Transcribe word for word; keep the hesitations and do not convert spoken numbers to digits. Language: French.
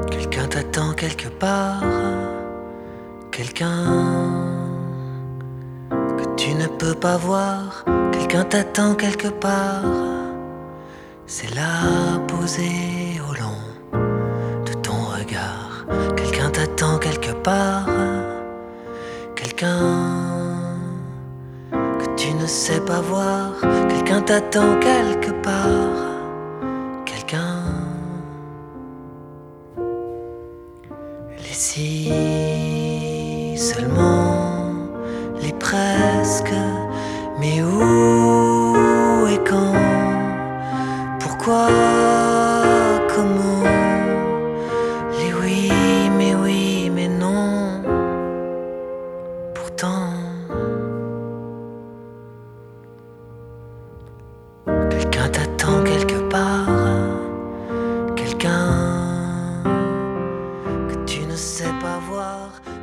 Quelqu'un t'attend quelque part, quelqu'un que tu ne peux pas voir. Quelqu'un t'attend quelque part, c'est là posé au long de ton regard. Quelqu'un t'attend quelque part, quelqu'un que tu ne sais pas voir. Quelqu'un t'attend quelque part, quelqu'un. Les si seulement, les presque, mais où et quand, pourquoi, comment, les oui, mais oui, mais non, pourtant. Quelqu'un t'attend quelque part, quelqu'un que tu ne sais pas voir.